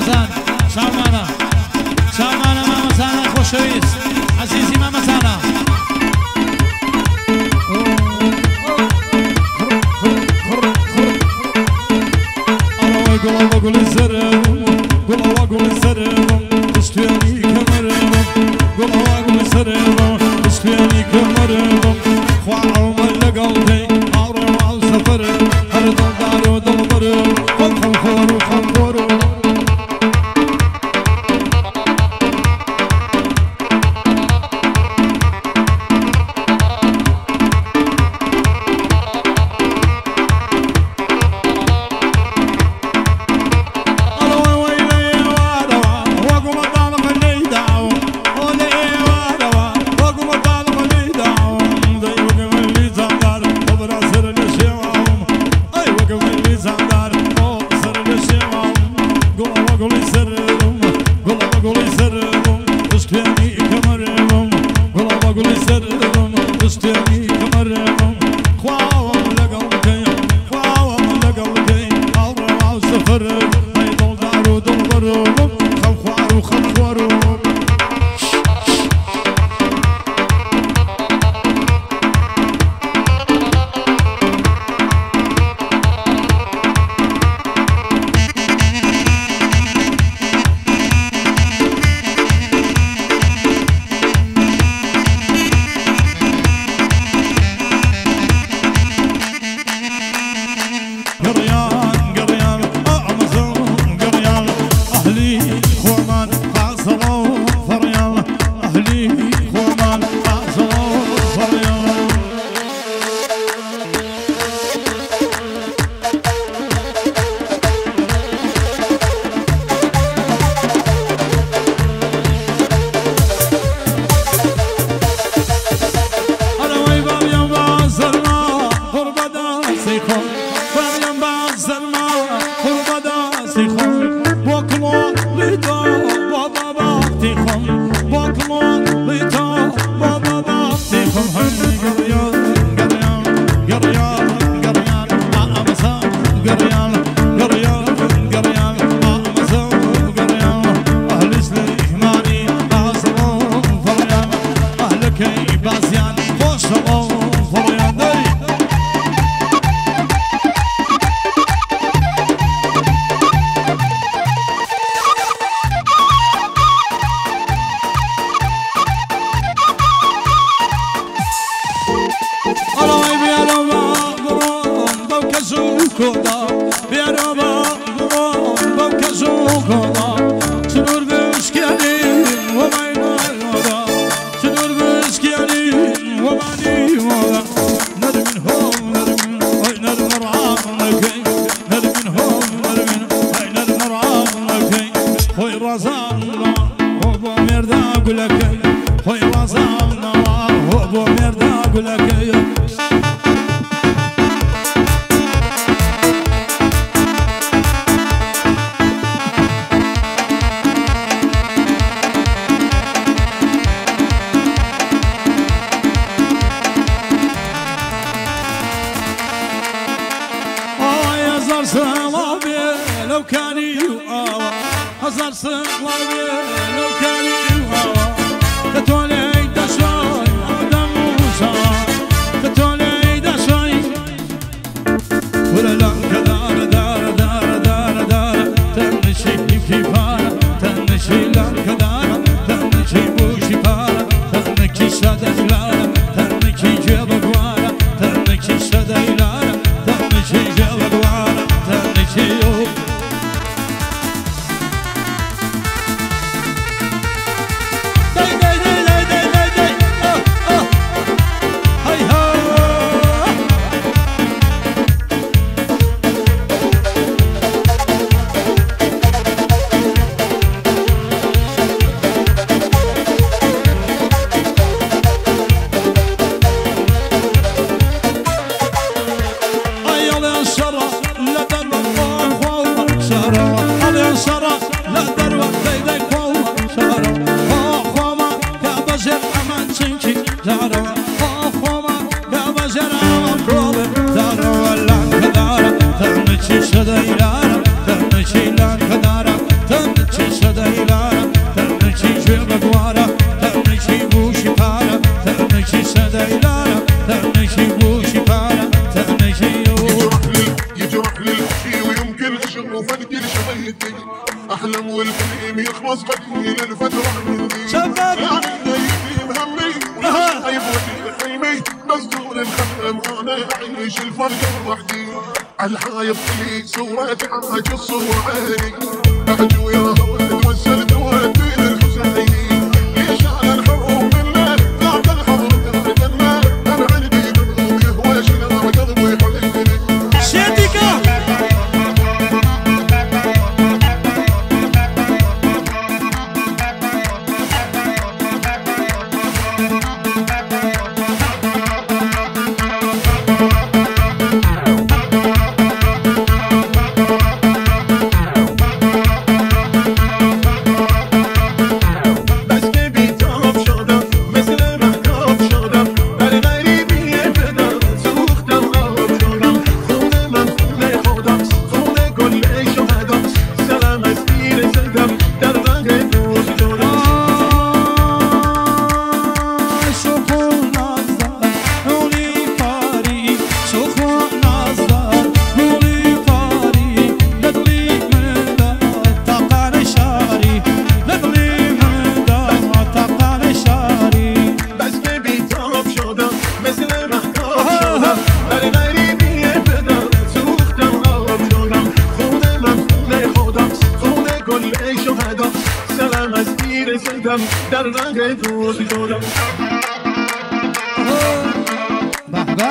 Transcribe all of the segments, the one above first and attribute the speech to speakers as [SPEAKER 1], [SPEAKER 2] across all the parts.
[SPEAKER 1] حسن شامانا ماما سانا خوشویست عزیزی ماما سانا قلوا قولي سرم قلوا قولي سرم اشتياني كمرم قلوا قولي سرم اشتياني كمرم خوارو من قلبي عارو على سفر هر دارو دلبرم خم خورو
[SPEAKER 2] Şadaylar, tanışılan kadar, بيدي احلم والحلم يخلص قليل الفترة عندي
[SPEAKER 1] شباب
[SPEAKER 2] يعني يتيم همي وشايف وجه حلمي مسجون الخدم انا اعيش الفرقة وحدي عالحايط لي صورة عاجز وعيني احجو يا ولد وسلت ودين الحسيني ليش على الحروب بالله بعد الحضر تتجنى انا عندي قلبي هو شنو قلبي حليني
[SPEAKER 1] شيتيكا
[SPEAKER 2] در رنگ دوست شدم
[SPEAKER 1] بحبه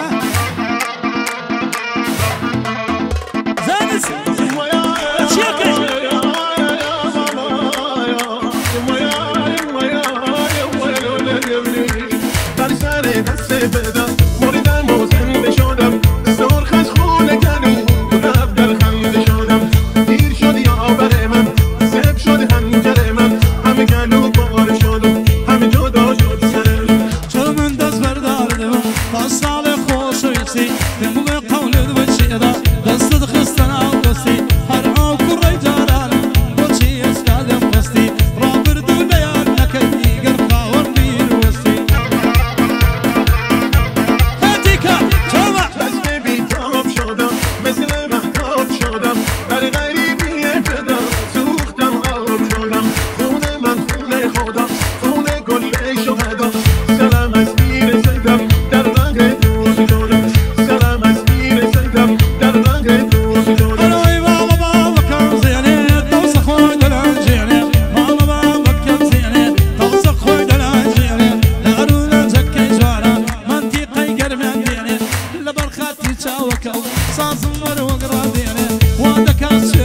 [SPEAKER 1] زانس چیکش
[SPEAKER 2] در سر دست بدم موریدم و زنده شدم سرخش خونه کنم گلاب در خنده شدم دیر شد یا بر من سب شد هنجر من همه گلو بار شدم همه جدا شد سرم
[SPEAKER 1] چون من دست برداردم تا سال خوش ریسی دموع قولد و چیدا دستت خستن آقاسی هر آو کره جارانم با چی اسکادم قستی را بردو لیان نکدی گر خواهر بیر وستی هاتیکا چوما
[SPEAKER 2] دست بیتاب شدم مثل محتاب شدم در غریبی ابتدا سوختم آب شدم خونه من خونه خودم خونه گل شهدا سلام از میر زدم در رنگ دوست شدم سلام از میر زدم در رنگ دوست شدم
[SPEAKER 1] الوی بابا بابا کم زینه توسخ خوی دلان جینه بابا بابا کم زینه توسخ خوی دلان جینه لارون جکی جوارا منطقی گرم دینه لبرخاتی چاوکو سازم ور وقرا دینه وادکاس